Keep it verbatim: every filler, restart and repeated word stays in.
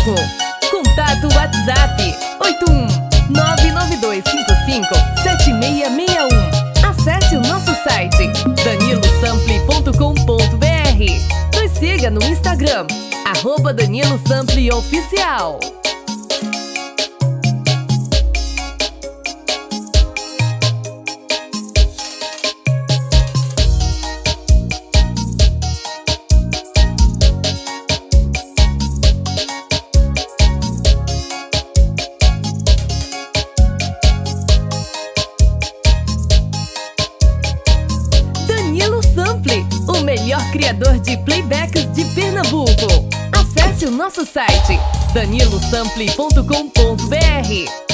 Pernambuco. Contato WhatsApp oito um nove nove dois cinco cinco sete seis seis um. Acesse o nosso site danilo sample ponto com ponto br. Nos siga no Instagram, arroba Danilo Sample Oficial. Danilo Sample, o melhor criador de playbacks de Pernambuco. Acesse o nosso site danilo sample ponto com ponto br.